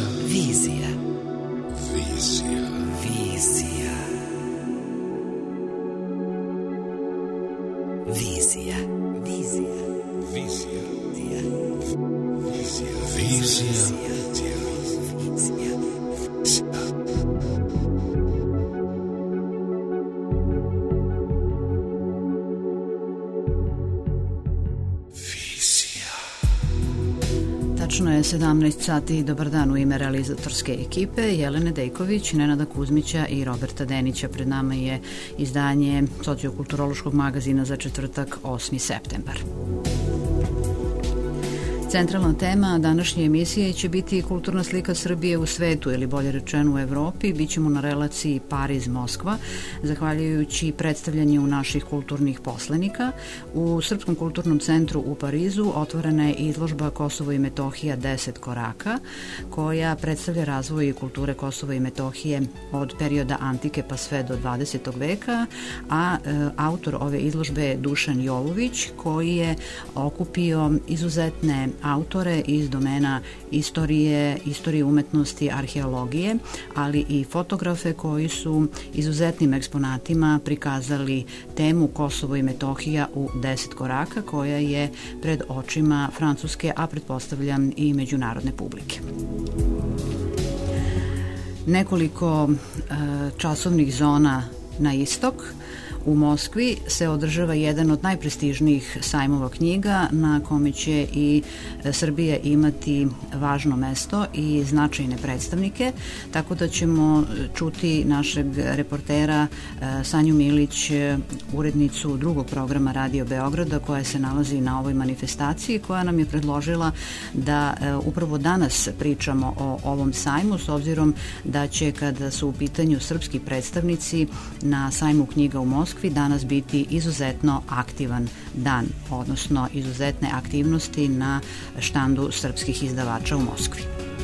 Vizija. Vizija. Vizija. Vizija. Vizija. Vizija. Vizija. Vizija. Tačno je 17 sati. Dobar dan u ime realizatorske ekipe Jelene Dejković, Nenada Kuzmića i Roberta Denića. Pred nama je izdanje sociokulturološkog magazina za četvrtak 8. septembar. Centralna tema današnje emisije će biti kulturna slika Srbije u svetu, ili bolje rečeno u Evropi. Bićemo na relaciji Pariz-Moskva, zahvaljujući predstavljanju naših kulturnih poslenika. U Srpskom kulturnom centru u Parizu otvorena je izložba Kosovo i Metohija 10 koraka, koja predstavlja razvoj kulture Kosova i Metohije od perioda antike pa sve do 20. veka, a autor ove izložbe je Dušan Jovović, koji je okupio izuzetne autore iz domena istorije umetnosti, arheologije, ali i fotografe koji su izuzetnim eksponatima prikazali temu Kosovo i Metohija u 10 koraka, koja je pred očima francuske, a pretpostavljam i međunarodne publike. Nekoliko časovnih zona na istok. U Moskvi se održava jedan od najprestižnijih sajmova knjiga, na kome će i Srbija imati važno mesto i značajne predstavnike, tako da ćemo čuti našeg reportera Sanju Milić, urednicu drugog programa Radio Beograda, koja se nalazi na ovoj manifestaciji, koja nam je predložila da upravo danas pričamo o ovom sajmu, s obzirom da će, kada su u pitanju srpski predstavnici na sajmu knjiga u Moskvi, danas biti izuzetno aktivan dan, odnosno izuzetne aktivnosti na štandu srpskih izdavača u Moskvi.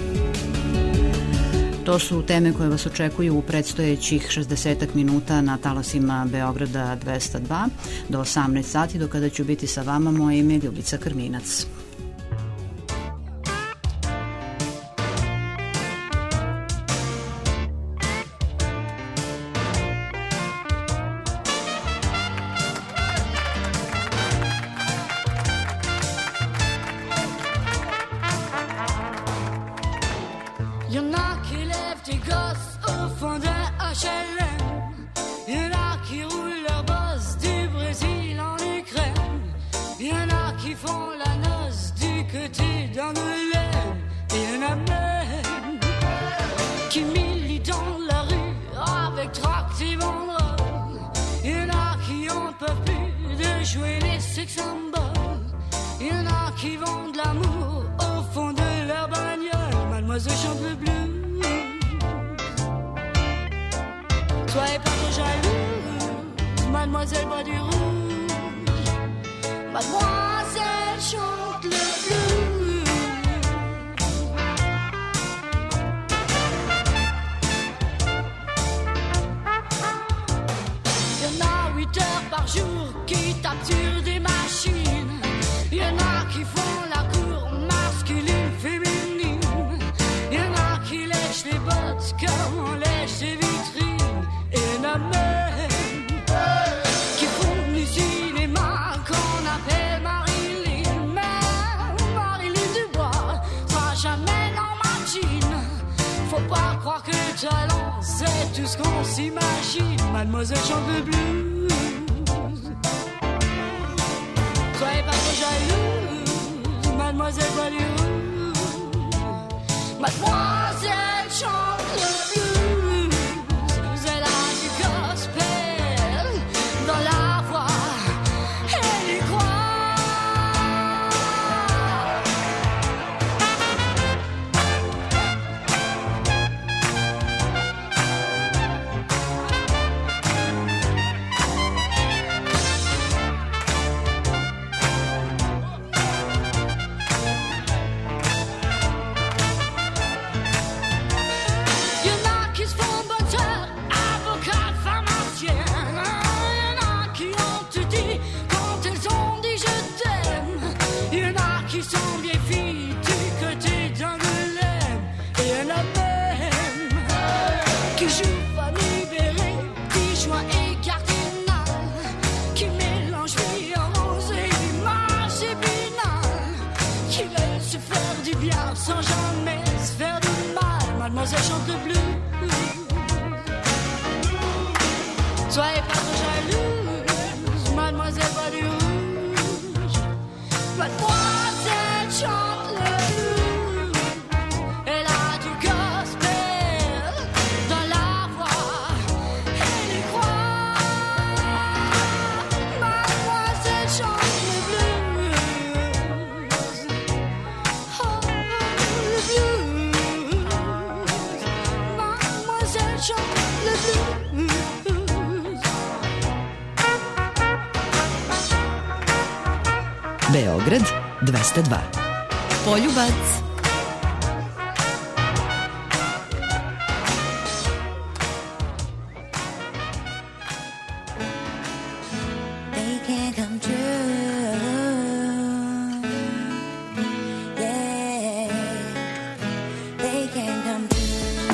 To su teme koje vas očekuju u predstojećih 60 minuta na talasima Beograda 202 do 18 sati, do kada ću biti sa vama. Moje ime je Ljubica Krminac. Mademoiselle chante le blues. Soyez pas trop jalouse, mademoiselle boit du rouge. Mademoiselle chante le blues. Elle a du gospel dans la voix, elle y croit. mademoiselle chante le blues. Soyez pas trop jalouse, mademoiselle voit du rouge. Mademoiselle chante le blues. Elle a du gospel dans la voix, elle y croit. Mademoiselle chante le blues. Oh, le blues. Mademoiselle chante le blues. Beograd 202. Poljubac. They can't come true. Yeah, they can't come true.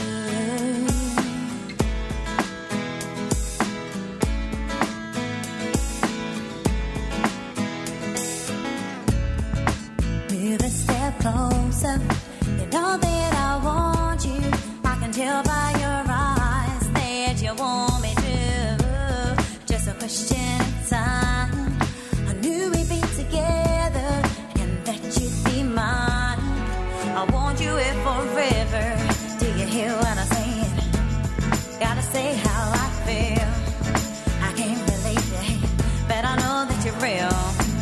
Move a step closer. You know that I want you. I can tell by your eyes that you want me to. Just a question of time. I knew we'd be together and that you'd be mine. I want you here forever. Do you hear what I'm saying? Gotta say how I feel. I can't believe it, but I know that you're real.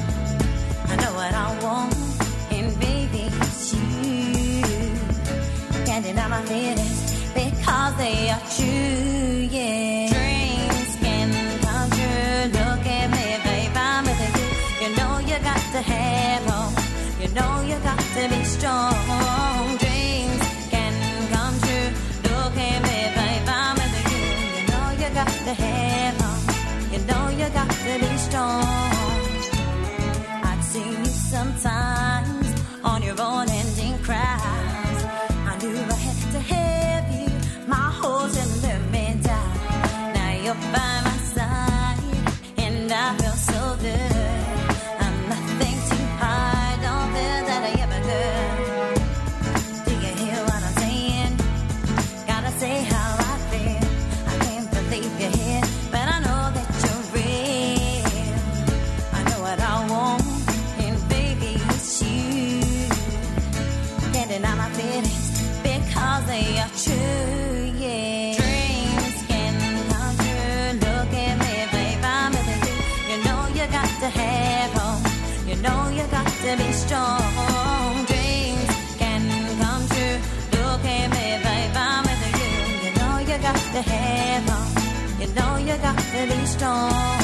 I know what I want, and baby, it's you. Can't deny my feelings because they are true, yeah. Dreams can come true. Look at me, babe, I'm with you. You know you got to have hope. You know you got to be strong. Dreams can come true. Look at me, babe, I'm with you. You know you got to have hope. You know you got to be strong. I'd see you sometimes on your own ending cries. I knew I had to have you, my horse and let me die. Now you're by my side, and I feel so good. I'm nothing too hard, don't feel that I ever could. Do you hear what I'm saying? Gotta say how I feel. I can't believe you're here, but I know that you're real. I know what I want, and baby, it's you. Can't deny my feelings because they are true, yeah. Dreams can come true. Look at me, babe, I'm with you. You know you got to have hope. You know you got to be strong. Dreams can come true. Look at me, babe, I'm with you. You know you got to have hope. You know you got to be strong.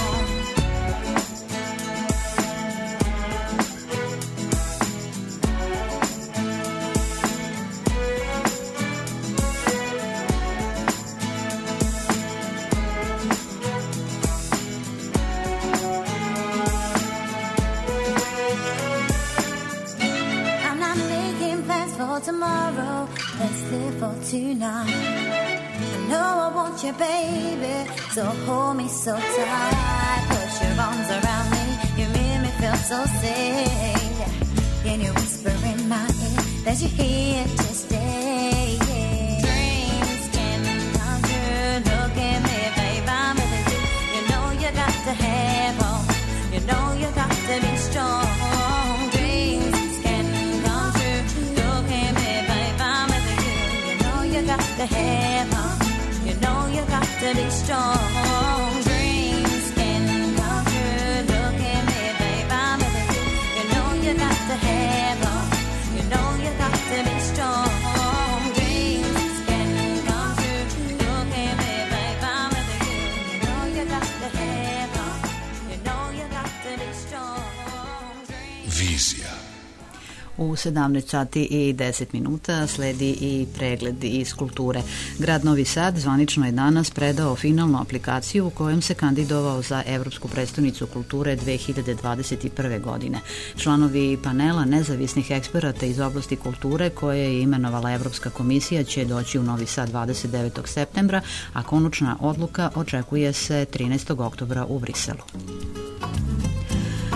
I'm not making plans for tomorrow. Let's live for tonight. I know I want you, baby, so hold me so tight. Put your arms around me, you make me feel so safe. Can you whisper in my ear that you're here to stay? Dreams can come true. Look at me, babe, I'm with you. You know you got to have hope. You know you got to be strong. Dreams can come true. Look at me, babe, I'm with you. You know you got to have hope. You know you got to be strong. Dreams can come true. Look at me, babe, I'm with you. You know you got to have hope. You know you got to be strong. Dreams can come true. Look at me, babe, I'm with you. You know you got to have hope. You know you got to be strong. Vizija. U 17 sati i 10 minuta sledi i pregled iz kulture. Grad Novi Sad zvanično je danas predao finalnu aplikaciju u kojem se kandidovao za Evropsku prestonicu kulture 2021. godine. Članovi panela nezavisnih eksperata iz oblasti kulture koje je imenovala Evropska komisija će doći u Novi Sad 29. septembra, a konačna odluka očekuje se 13. oktobra u Briselu.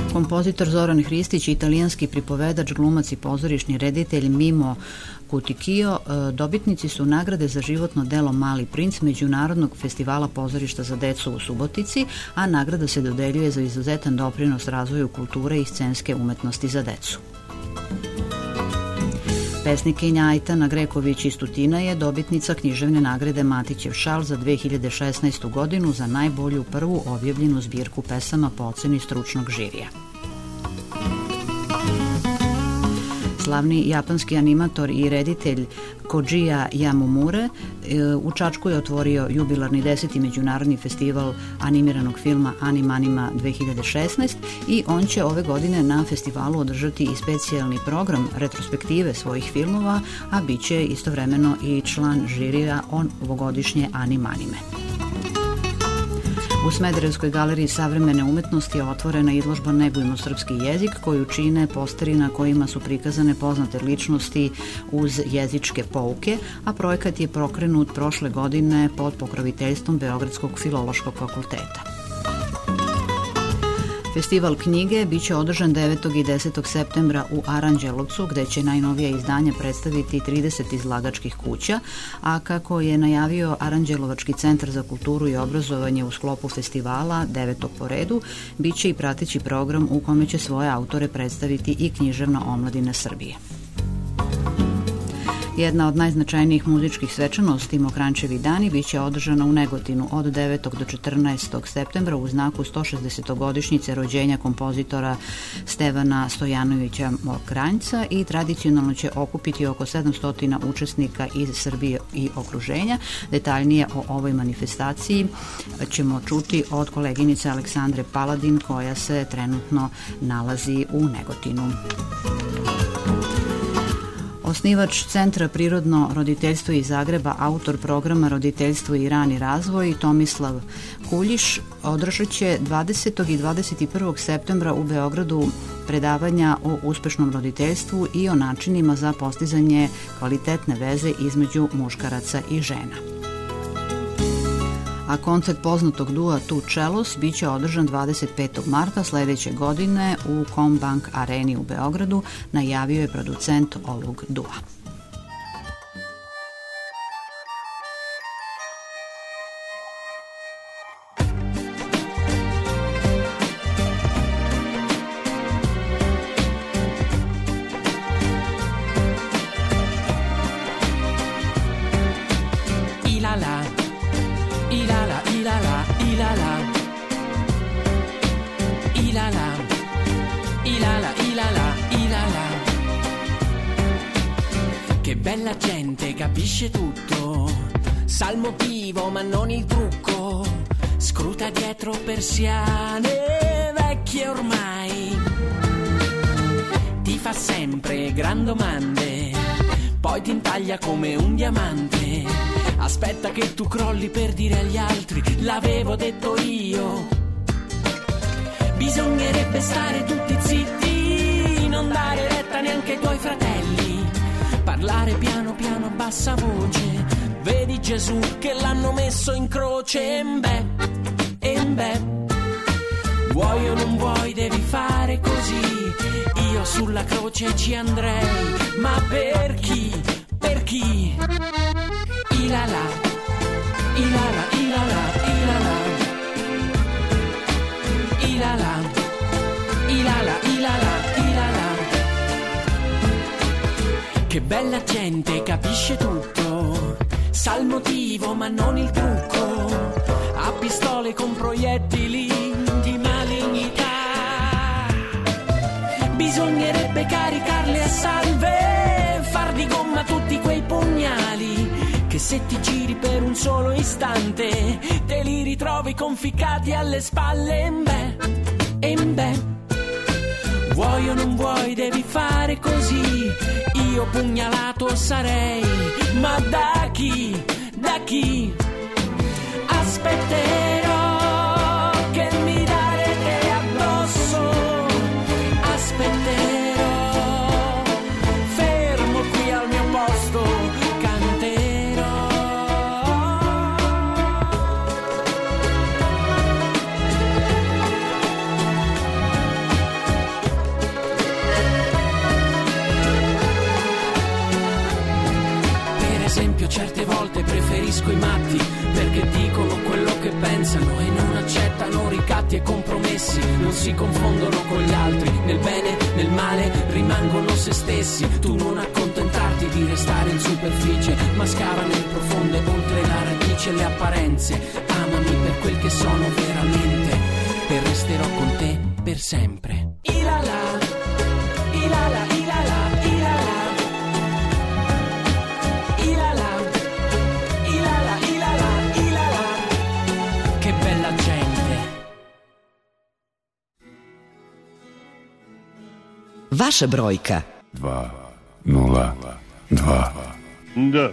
Kompozitor Zoran Hristić, italijanski pripovedač, glumac i pozorišni reditelj Mimo Kutikio dobitnici su nagrade za životno delo Mali princ Međunarodnog festivala pozorišta za decu u Subotici, a nagrada se dodeljuje za izuzetan doprinos razvoju kulture i scenske umetnosti za decu. Pesnikinja Ajtana Greković iz Tutina je dobitnica književne nagrade Matićev šal za 2016. godinu za najbolju prvu objavljenu zbirku pesama po oceni stručnog žirija. Slavni japanski animator i reditelj Kojija Yamamure u Čačku je otvorio jubilarni 10. međunarodni festival animiranog filma Animanima 2016 i on će ove godine na festivalu održati i specijalni program retrospektive svojih filmova, a bit će istovremeno i član žirija ovogodišnje Animanime. U Smederevskoj galeriji savremene umetnosti je otvorena izložba Negujmo srpski jezik, koju čine posteri na kojima su prikazane poznate ličnosti uz jezičke pouke, a projekat je pokrenut prošle godine pod pokroviteljstvom Beogradskog filološkog fakulteta. Festival knjige biće održan 9. i 10. septembra u Aranđelovcu, gde će najnovija izdanja predstaviti 30 izlagačkih kuća, a kako je najavio Aranđelovački centar za kulturu i obrazovanje u sklopu festivala, 9. po redu, biće i prateći program u kome će svoje autore predstaviti i književna omladina Srbije. Jedna od najznačajnijih muzičkih svečanosti, Mokrančevi dani, biće održana u Negotinu od 9. do 14. septembra u znaku 160-godišnjice rođenja kompozitora Stevana Stojanovića Mokranjca i tradicionalno će okupiti oko 700 učesnika iz Srbije i okruženja. Detaljnije o ovoj manifestaciji ćemo čuti od koleginice Aleksandre Paladin, koja se trenutno nalazi u Negotinu. Osnivač Centra Prirodno roditeljstvo iz Zagreba, autor programa Roditeljstvo i rani razvoj, Tomislav Kuljiš, održat će 20. i 21. septembra u Beogradu predavanja o uspešnom roditeljstvu i o načinima za postizanje kvalitetne veze između muškaraca i žena. A koncert poznatog dua Tu Čelos biće održan 25. marta sledeće godine u Combank areni u Beogradu, najavio je producent ovog dua. Bella gente capisce tutto, sa il motivo ma non il trucco, scruta dietro persiane vecchie ormai, ti fa sempre gran domande, poi ti intaglia come un diamante, aspetta che tu crolli per dire agli altri l'avevo detto io, bisognerebbe stare tutti zitti, non dare retta neanche ai tuoi fratelli, parlare piano piano a bassa voce, vedi Gesù che l'hanno messo in croce, beh, vuoi o non vuoi devi fare così, io sulla croce ci andrei, ma per chi, per chi, ilala, ilala, ilala, ilala, ilala, ilala, ilala, ilala. Che bella gente capisce tutto, sa il motivo ma non il trucco, ha pistole con proiettili di malignità, bisognerebbe caricarle a salve, far di gomma tutti quei pugnali, che se ti giri per un solo istante, te li ritrovi conficcati alle spalle, beh, vuoi o non vuoi devi fare così, io pugnalato sarei, ma da chi, aspetterò che mi darete addosso, aspetterò, fermo qui al mio posto, canterò. esempio certe volte preferisco i matti, perché dicono quello che pensano e non accettano ricatti e compromessi. Non si confondono con gli altri, nel bene, nel male rimangono se stessi. Tu non accontentarti di restare in superficie, ma scava nel profondo oltre la radice e le apparenze. Amami per quel che sono veramente e resterò con te per sempre. Ilala, ilala, ilala, ilala. Ilala, ilala, ilala, ilala. Che bella gente. Vaša brojka. 202. Da.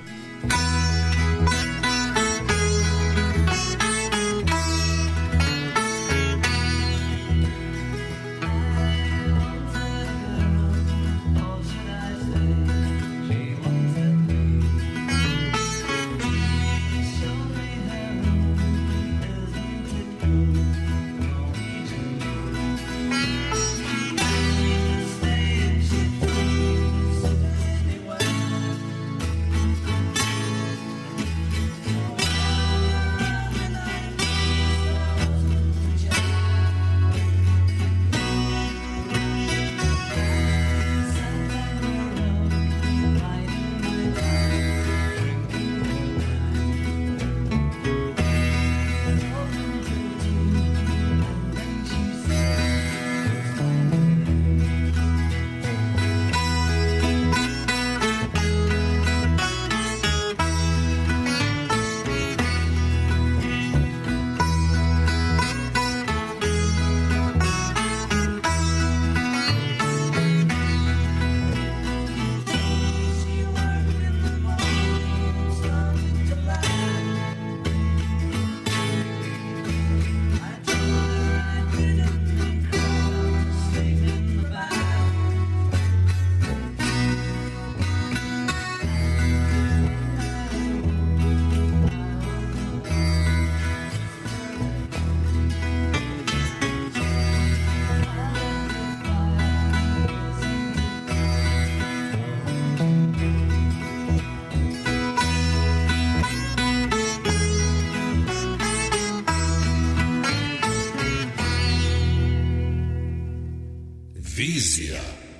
Vizija.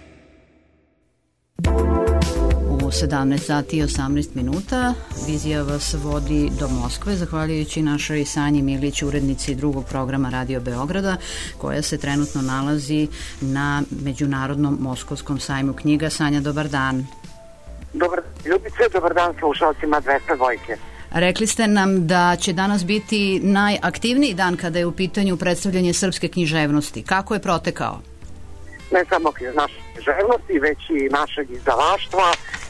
U 17 sati i 18 minuta Vizija vas vodi do Moskve, zahvaljujući našoj Sanji Milić, urednici drugog programa Radio Beograda, koja se trenutno nalazi na Međunarodnom Moskovskom sajmu knjiga. Sanja, dobar dan. Dobar Ljubice, dobar dan slušalcima 202. Rekli ste nam da će danas biti najaktivniji dan kada je u pitanju predstavljanje srpske književnosti. Kako je protekao? Ne samo naše književnosti, već i našeg izdavaštva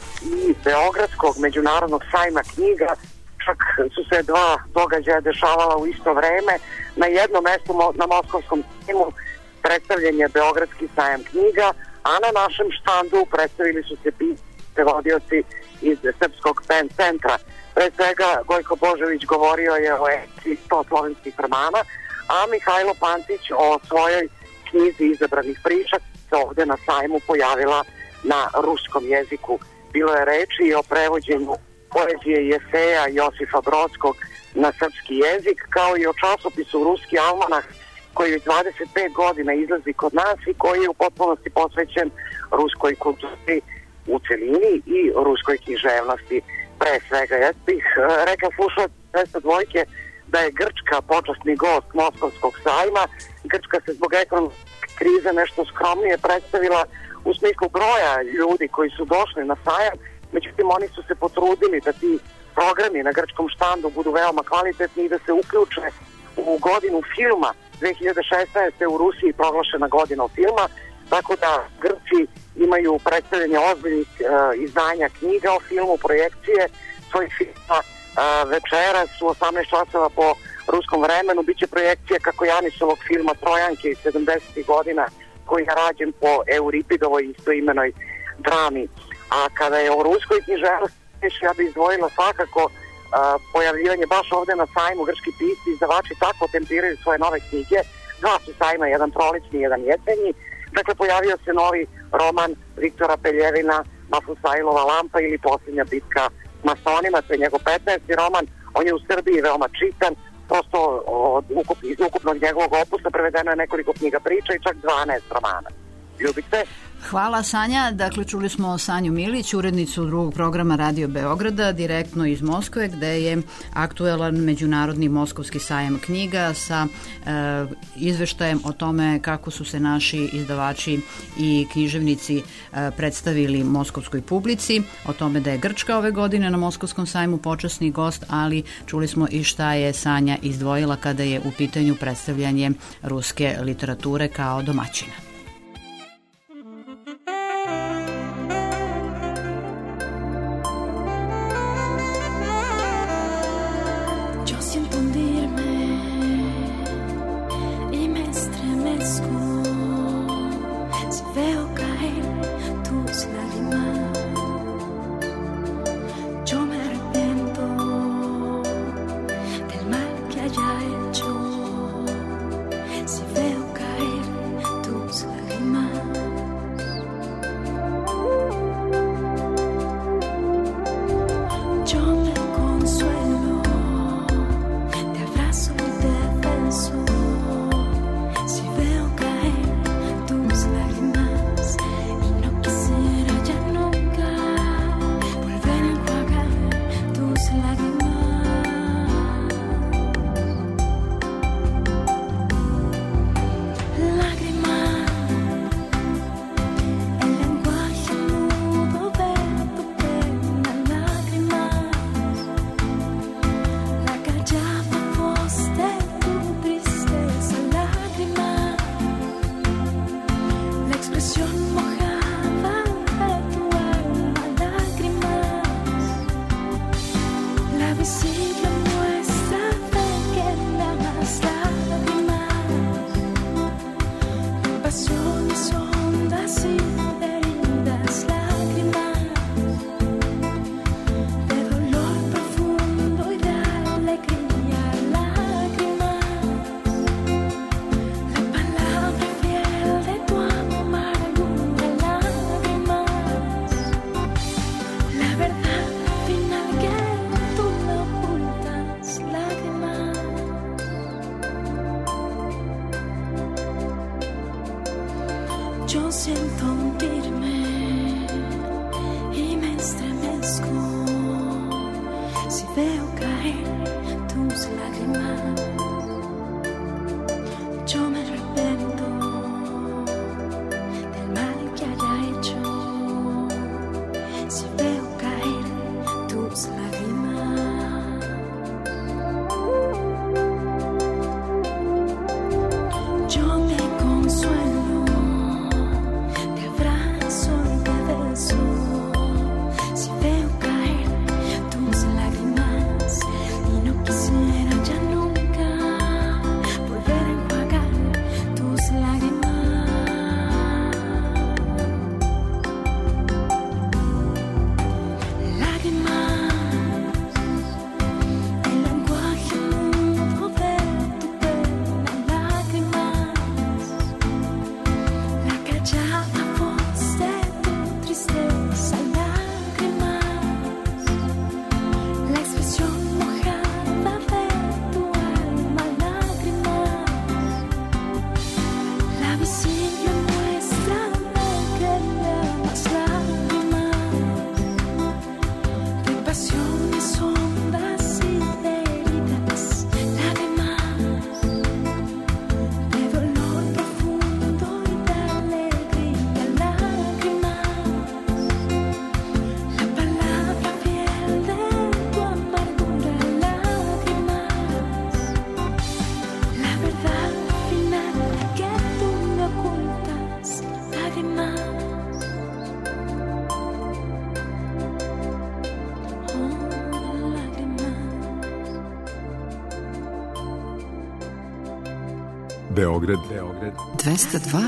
i Beogradskog međunarodnog sajma knjiga. Čak su se dva događaja dešavala u isto vreme. Na jednom mestu na Moskovskom sajmu predstavljen je Beogradski sajam knjiga, a na našem štandu predstavili su se prevodioci iz Srpskog pen centra. Pre svega Gojko Božović govorio je o eci 100 slovenskih romana, a Mihajlo Pantić o svojoj knjizi izabranih priča se ovde na sajmu pojavila na ruskom jeziku. Bilo je reči i o prevođenju poezije i eseja Josifa Brodskog na srpski jezik, kao i o časopisu Ruski almanah, koji već 25 godina izlazi kod nas i koji je u potpunosti posvećen ruskoj kulturi u celini i ruskoj književnosti. Pre svega, ja bih rekla slušalcima 202 da je Grčka počasni gost Moskovskog sajma. Grčka se zbog ekonomske krize nešto skromnije predstavila u smislu broja ljudi koji su došli na sajam, međutim oni su se potrudili da ti programi na grčkom štandu budu veoma kvalitetni i da se uključe u godinu filma. 2016. u Rusiji proglašena godina filma, tako da Grci imaju predstavljanje ozbiljnih izdanja knjiga o filmu, projekcije svojih filma. Večeras u 18 časova po ruskom vremenu biće projekcija Kakojanisovog filma Trojanke iz 70. godina, koji je rađen po Euripidovoj istoimenoj drami. A kada je o ruskoj književnosti, ja bih izdvojila svakako pojavljivanje baš ovde na sajmu. Grčki pisci, izdavači tako tempiraju svoje nove knjige. Dva su sajma, jedan prolećni, jedan jesenji. Dakle, pojavio se novi roman Viktora Peljevina, Mafusajlova lampa ili Posljednja bitka masonima, to je njegov 15. roman, on je u Srbiji veoma čitan, prosto iz ukupnog njegovog opusa prevedeno je nekoliko knjiga priča i čak 12 romana. Ljubite? Hvala, Sanja. Dakle, čuli smo Sanju Milić, urednicu drugog programa Radio Beograda, direktno iz Moskve, gde je aktuelan Međunarodni moskovski sajam knjiga sa izveštajem o tome kako su se naši izdavači i književnici predstavili moskovskoj publici, o tome da je Grčka ove godine na Moskovskom sajmu počasni gost, ali čuli smo i šta je Sanja izdvojila kada je u pitanju predstavljanje ruske literature kao domaćina. Yo siento hundirme y me estremezco si veo caer tus lágrimas. Yo me arrepiento del mal que haya hecho si veo caer tus lágrimas. Yo me consuelo, te abrazo y te beso si veo caer tus lágrimas y no quisiera ya nunca volver a enjuagar tus lágrimas. Lágrimas, el lenguaje mudo de tu pena. Lágrimas, la callada voz de tu tristeza. Lágrimas, la expresión mojada de tu alma. Lágrimas, la visible muestra de que me amas. Lágrimas, de pasiones hondas y de heridas. Lágrimas, de dolor profundo y de alegría. Lágrimas, la palabra fiel de tu amargura. Lágrimas, la verdad final que tú me ocultas. Lágrimas, oh, lágrimas. Beograd 202.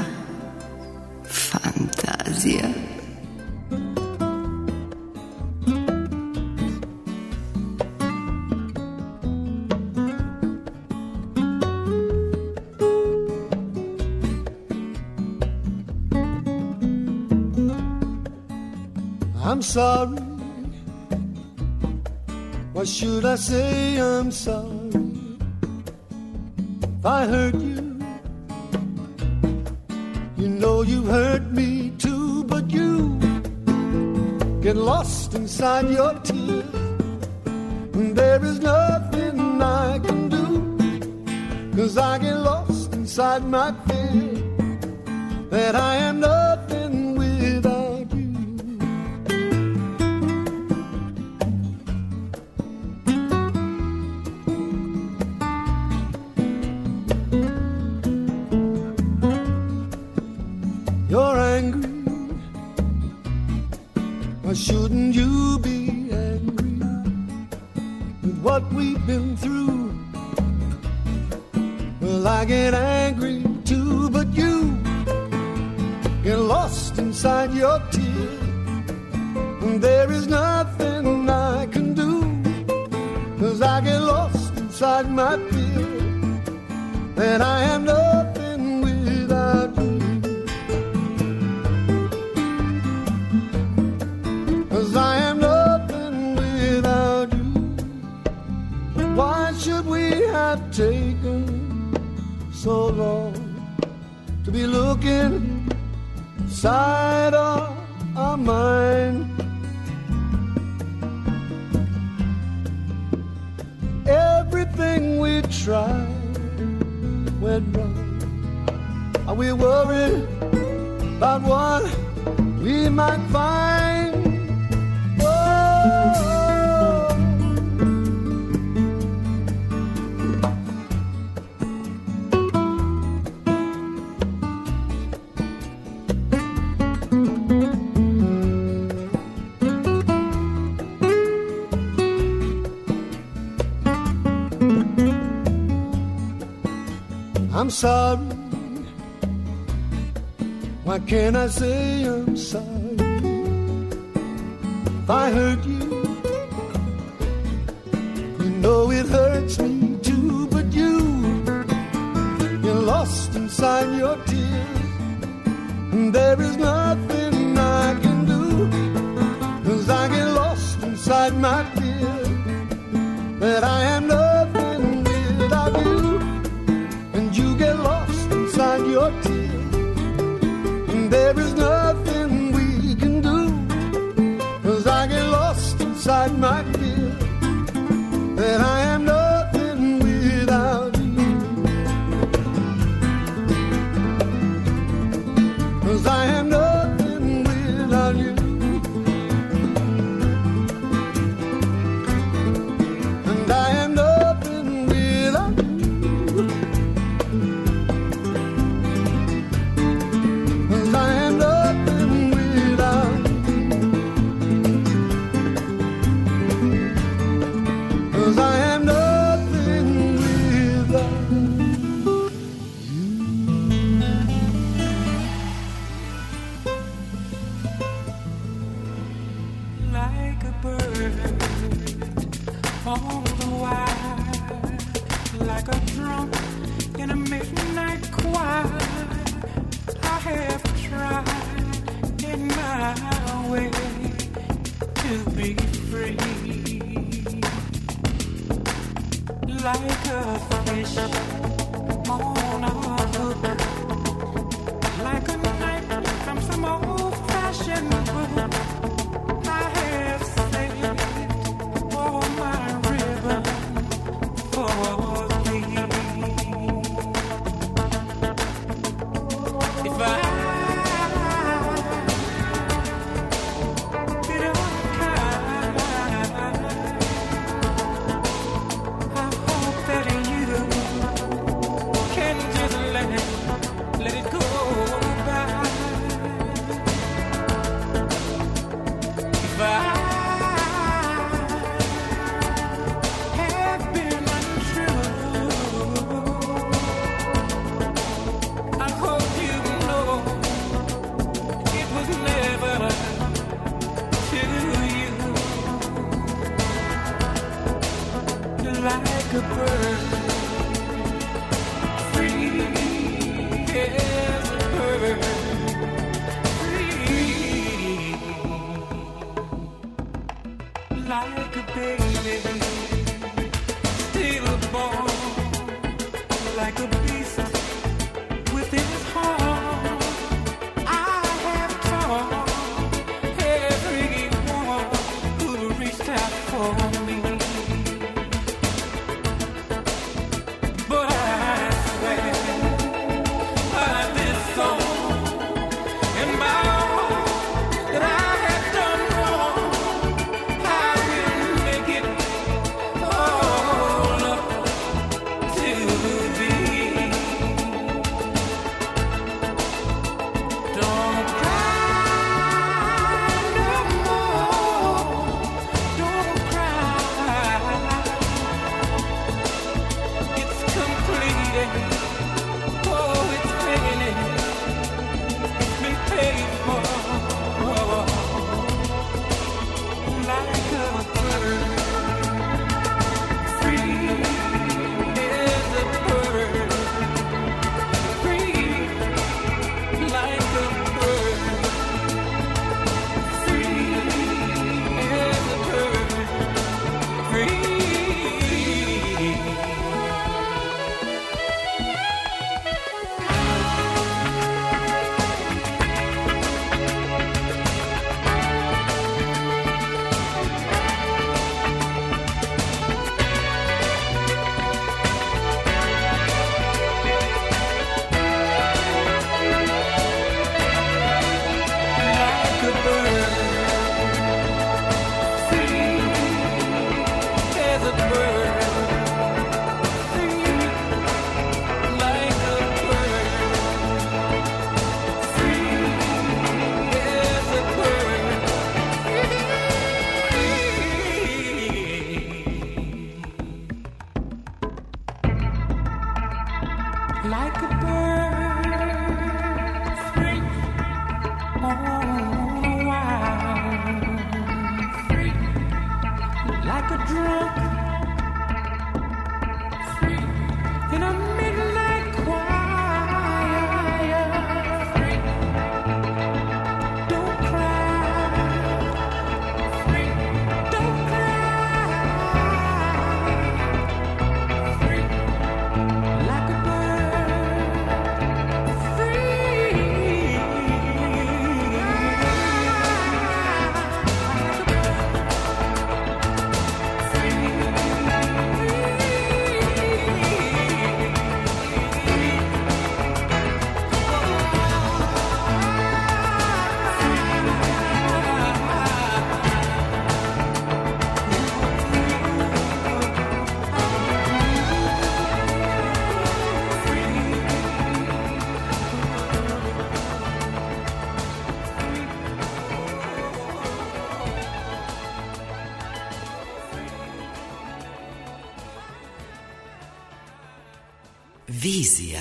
Fantazija. I'm sorry Why should I say I'm sorry if I hurt you? You know you hurt me too, but you get lost inside your tears, and there is nothing I can do, 'cause I get lost inside my fear that I am nothing without you. You're angry. Why shouldn't you be angry with what we've been through? Well, I get angry too, but you get lost inside your tears, and there is nothing I can do, 'cause I get lost inside my fear that I am nothing without you. 'Cause I am nothing without you. Why should we have taken so long to be looking inside our mind? Everything we tried went wrong. Are we worried about what we might find? I'm sorry. Why can't I say I'm sorry if I hurt you? You know it hurts me too, but you're lost inside your tears, and there is nothing I can do, 'cause I get lost inside my fear that I am nothing without you. You get lost inside your tears, and there is nothing we can do, 'cause I get lost inside my fear that I am nothing without you. 'Cause I am nothing without you. And I am nothing without you. On the wire, like a drunk in a midnight choir, I have tried in my way to be free. Like a fish on a hook, like a knife from some old-fashioned book. I have saved all my ribbon for thee. If I bit unkind, I hope that you can just let it go by. If I have been untrue, I hope you know it was never to you. Like a bird, free as a bird, free like a baby. Vizija.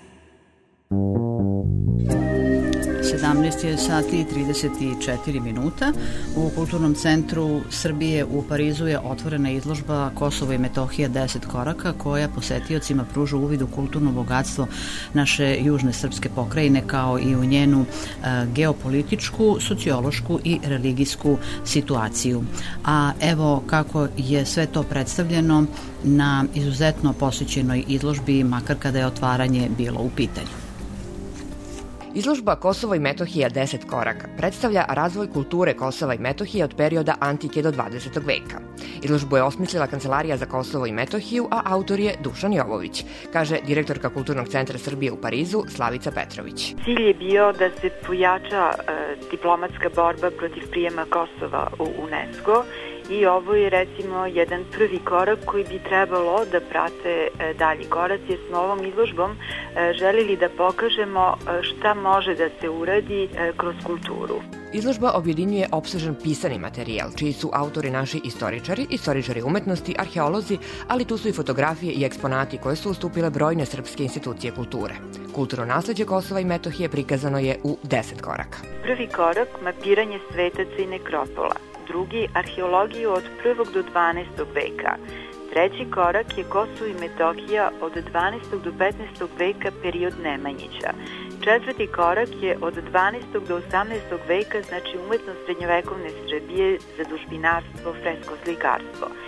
17 je sati i 34 minuta. U Kulturnom centru Srbije u Parizu je otvorena izložba Kosovo i Metohija 10 koraka, koja posetiocima pruža uvid u kulturno bogatstvo naše južne srpske pokrajine, kao i u njenu geopolitičku, sociološku i religijsku situaciju. A evo kako je sve to predstavljeno na izuzetno posvećenoj izložbi, makar kada je otvaranje bilo u pitanju. Izložba Kosovo i Metohija 10 koraka predstavlja razvoj kulture Kosova i Metohije od perioda antike do 20. veka. Izložbu je osmislila Kancelarija za Kosovo i Metohiju, a autor je Dušan Jovović, kaže direktorka Kulturnog centra Srbije u Parizu Slavica Petrović. Cilj je bio da se pojača diplomatska borba protiv prijema Kosova u UNESCO i ovo je recimo jedan prvi korak koji bi trebalo da prate dalji koraci, jer smo ovom izložbom želili da pokažemo šta može da se uradi kroz kulturu. Izložba objedinjuje opsežan pisani materijal, čiji su autori naši istoričari umetnosti, arheolozi, ali tu su i fotografije i eksponati koje su ustupile brojne srpske institucije kulture. Kulturno nasleđe Kosova i Metohije prikazano je u 10 koraka. Prvi korak, mapiranje svetaca i nekropola. Drugi, arheologiju od 1. do 12. veka. Treći korak je Kosovo i Metohija od 12. do 15. veka, period Nemanjića. Četvrti korak je od 12. do 18. veka, znači umetnost srednjovekovne Srbije, zadužbinarstvo, fresko slikarstvo.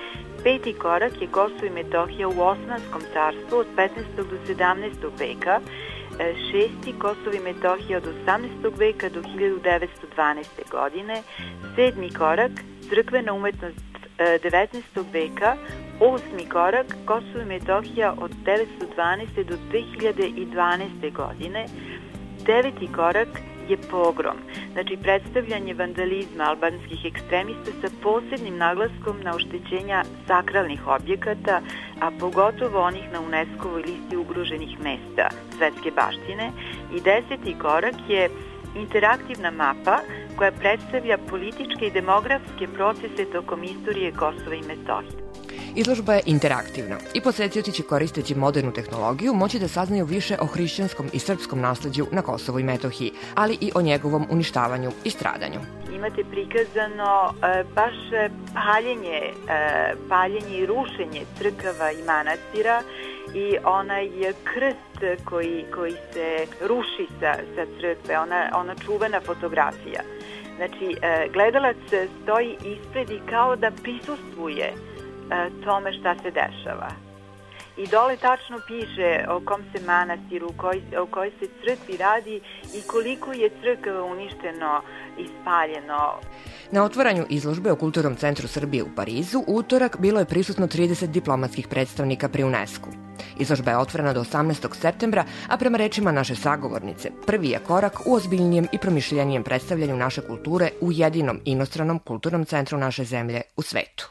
5. korak je Kosovo i Metohija u Osmanskom carstvu od 15. do 17. veka, 6. Kosovo i Metohija od 18. veka do 1912. godine, 7. korak crkvena umetnost 19. veka, 8. korak Kosovo i Metohija od 1912. do 2012. godine, 9. korak je pogrom, znači predstavljanje vandalizma albanskih ekstremista sa posebnim naglaskom na oštećenja sakralnih objekata, a pogotovo onih na UNESCO-voj listi ugroženih mesta svetske baštine. I 10. korak je interaktivna mapa koja predstavlja političke i demografske procese tokom istorije Kosova i Metohije. Izložba je interaktivna i posetioci će koristeći modernu tehnologiju moći da saznaju više o hrišćanskom i srpskom nasleđu na Kosovu i Metohiji, ali i o njegovom uništavanju i stradanju. Imate prikazano baš paljenje i rušenje crkava i manastira i onaj krst koji se ruši sa crkve, ona čuvena fotografija. Znači, gledalac stoji ispred i kao da prisustvuje tome šta se dešava. I dole tačno piše o kom se manastiru, o kojoj se crkvi radi i koliko je crkava uništeno i spaljeno. Na otvaranju izložbe u Kulturnom centru Srbije u Parizu u utorak bilo je prisutno 30 diplomatskih predstavnika pri UNESCO-u. Izložba je otvorena do 18. septembra, a prema rečima naše sagovornice, prvi je korak u ozbiljnijem i promišljenijem predstavljanju naše kulture u jedinom inostranom kulturnom centru naše zemlje u svetu.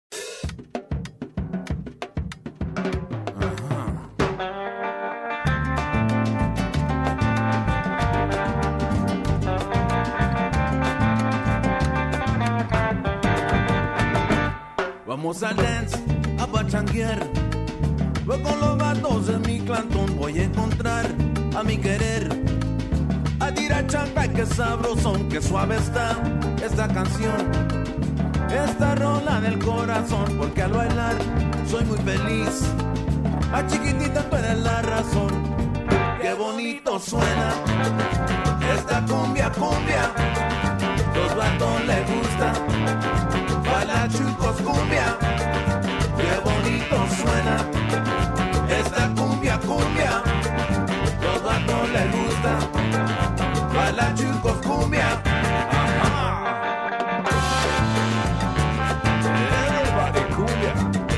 Vamos a dance, a pachanguear. Voy con los vatos de mi cantón, voy a encontrar a mi querer. A tirar chancla, que sabrosón, que suave está esta canción. Esta rola del corazón, porque al bailar soy muy feliz. A chiquitita tú eres la razón. Qué bonito suena esta cumbia, cumbia. Los vatos les gusta. Baila chicos cumbia, qué bonito suena esta cumbia, cumbia. Los vatos les gusta. Baila chicos cumbia. Everybody cumbia.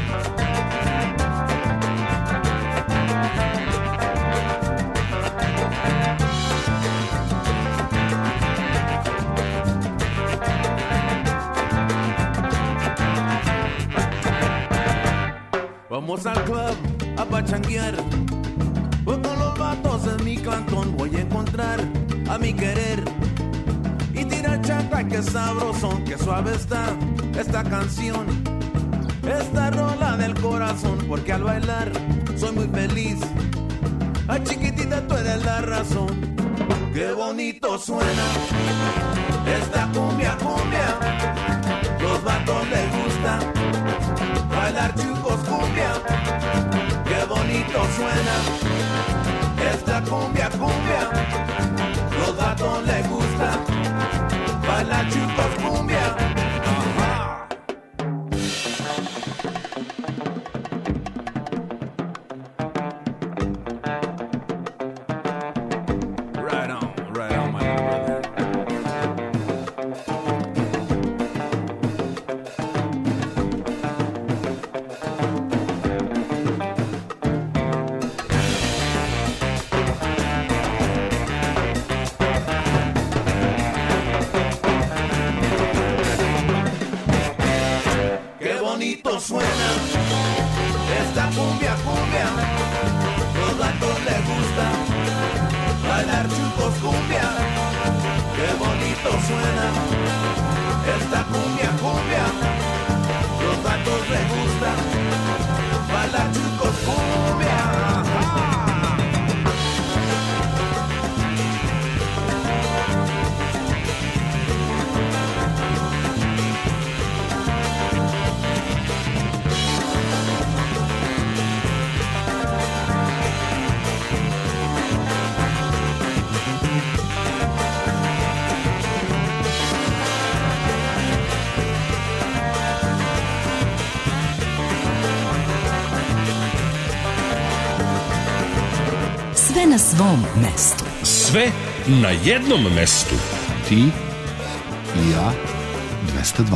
Vamos al club a pachanguear. Voy con los vatos en mi cantón, voy a encontrar a mi querer. Y tirar chancla, que sabrosón, que suave está esta canción. Esta rola del corazón, porque al bailar soy muy feliz. Ay, chiquitita, tú eres la razón. Qué bonito suena esta cumbia, cumbia. Los vatos les gusta bailar chicos cumbia. Qué bonito suena esta cumbia, cumbia. Los vatos les gusta bailar chicos cumbia. Suena esta cumbia, cumbia. Los vatos les gusta bailar chicos cumbia. Qué bonito suena esta cumbia, cumbia. Los vatos les gusta bailar chicos cumbia. Sve na svom mestu. Sve na jednom mestu. Ti i ja 202.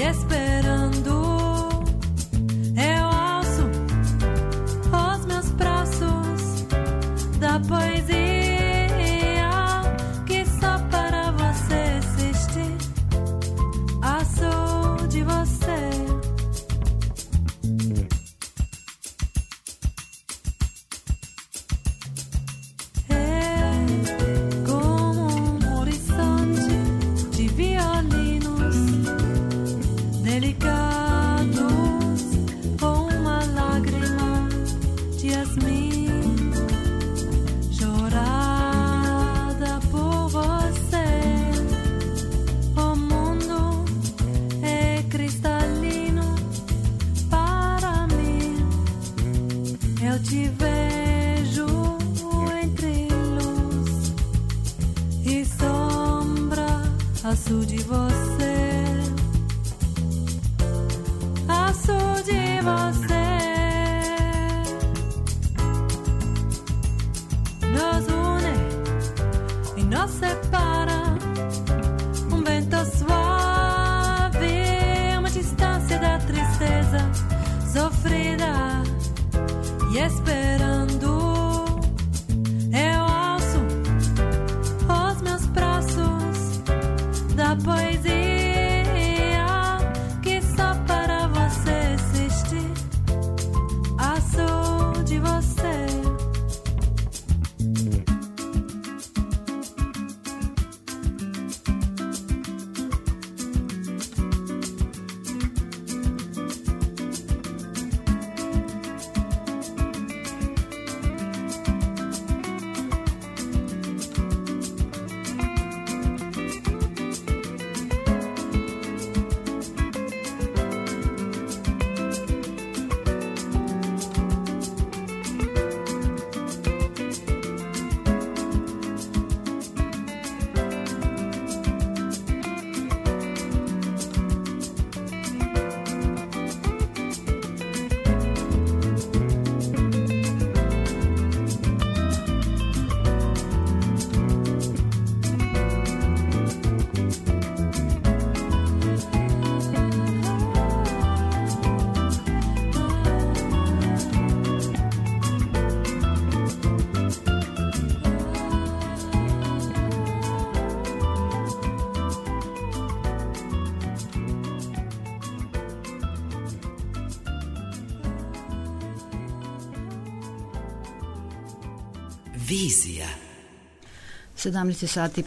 e esperando eu alço os meus braços da poesia que só para você existe. Aço de você. Te vejo entre luz e sombra, aço de você, aço de você. Nos une e nos separa um vento suave, uma distância da tristeza sofrida. E esperando eu alço os meus braços da poesia que só para você existe. Aço de você. Vizija. 17 sati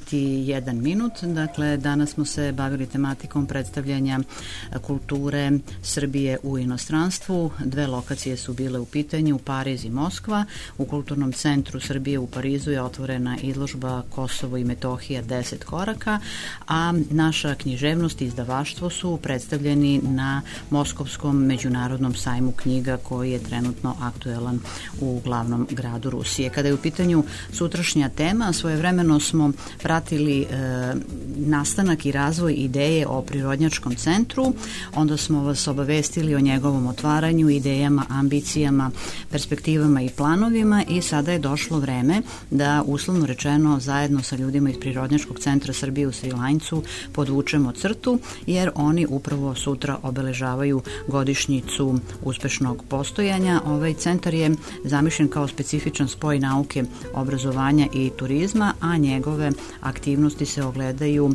51 minut. Dakle, danas smo se bavili tematikom predstavljanja kulture Srbije u inostranstvu. Dve lokacije su bile u pitanju, Pariz i Moskva. U Kulturnom centru Srbije u Parizu je otvorena izložba Kosovo i Metohija 10 koraka, a naša književnost i izdavaštvo su predstavljeni na Moskovskom međunarodnom sajmu knjiga koji je trenutno aktuelan u glavnom gradu Rusije. Kada je u pitanju sutrašnja tema, svojevremeno smo pratili nastanak i razvoj ideje o Prirodnjačkom centru, onda smo vas obavestili o njegovom otvaranju, idejama, ambicijama, perspektivama i planovima i sada je došlo vreme da, uslovno rečeno, zajedno sa ljudima iz Prirodnjačkog centra Srbije u Svilajncu podvučemo crtu, jer oni upravo sutra obeležavaju godišnjicu uspešnog postojanja. Ovaj centar je zamišljen kao specifičan spoj nauke, obrazovanja i turizma, a njegove aktivnosti se ogledaju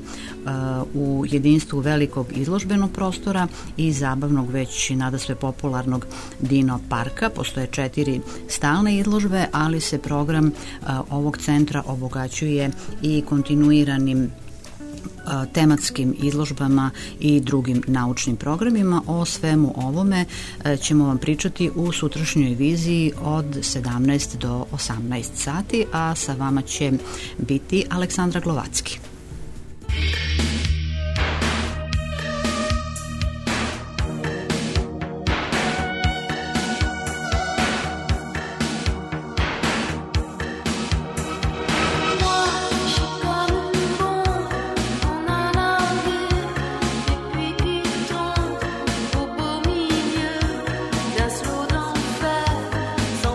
u jedinstvu velikog izložbenog prostora i zabavnog, već nadasve popularnog Dino parka. Postoje 4 stalne izložbe, ali se program ovog centra obogaćuje i kontinuiranim tematskim izložbama i drugim naučnim programima. O svemu ovome ćemo vam pričati u sutrašnjoj viziji od 17 do 18 sati, a sa vama će biti Aleksandra Glovacki.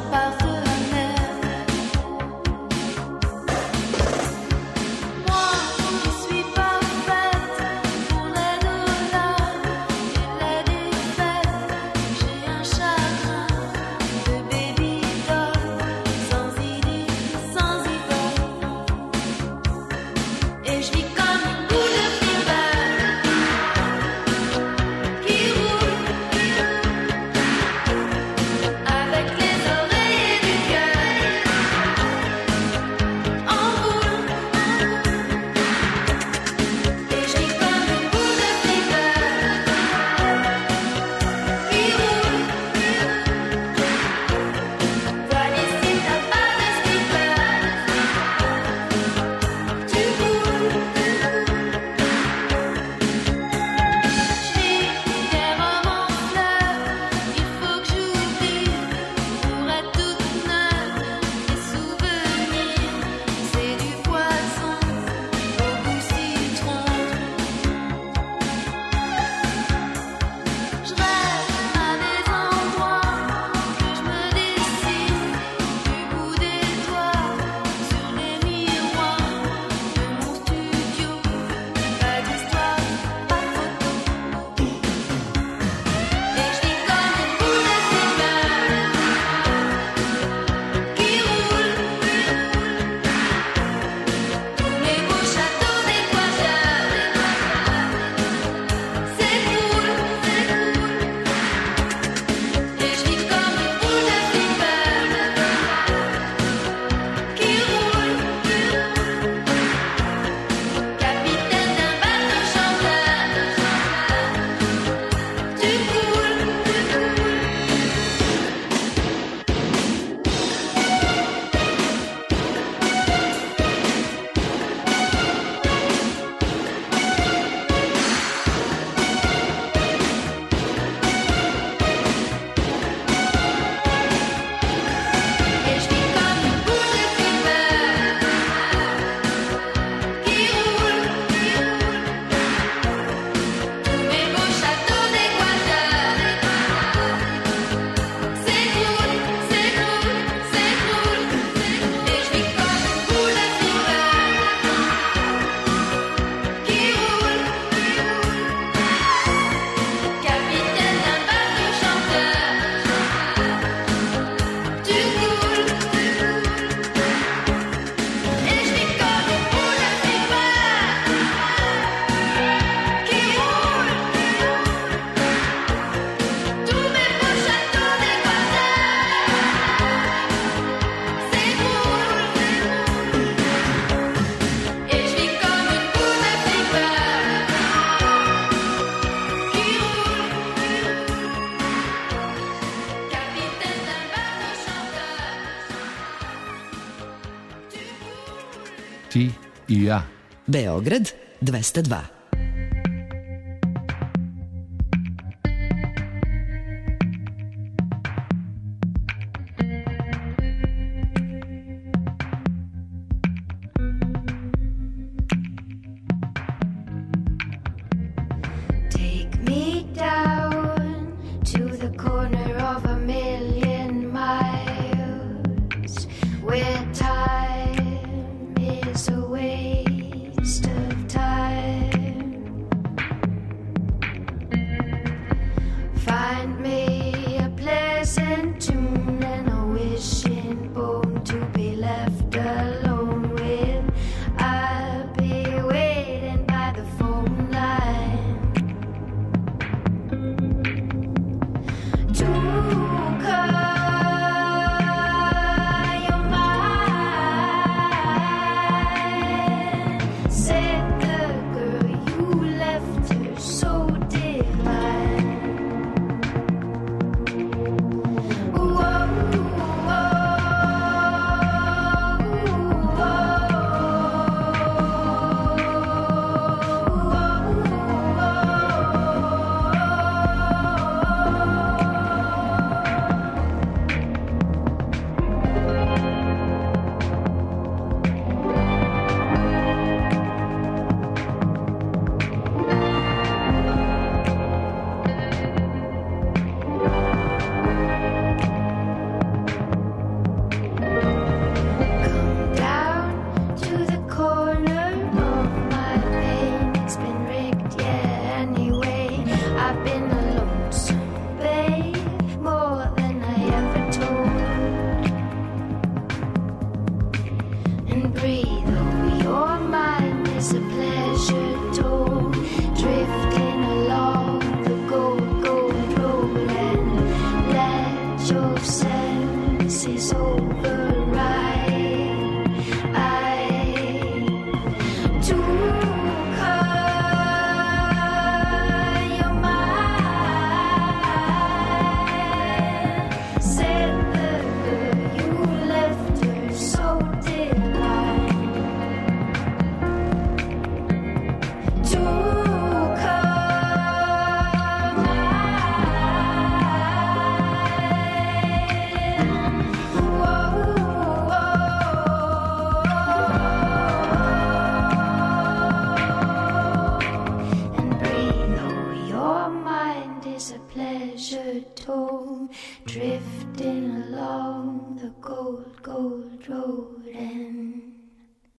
Moi Ti i ja. Beograd 202. Take me down to the corner of a million miles where time is a waste of time. Find me a pleasant tune and a wishing bone to be left alone with. I'll be waiting by the phone line to call your mind. Said the girl you left her so divine. Whoa, down to the corner of my pain. It's been rigged, yeah, anyway. I've been a lonesome babe, more than I ever told. And breathe, oh, your mind is a pleasure told. Drifting along the gold, gold road, and let your senses override. To call your mind. Said the girl you left her so divine. To call and breathe, oh, your mind is a pleasure told. Drifting along the gold, gold road, and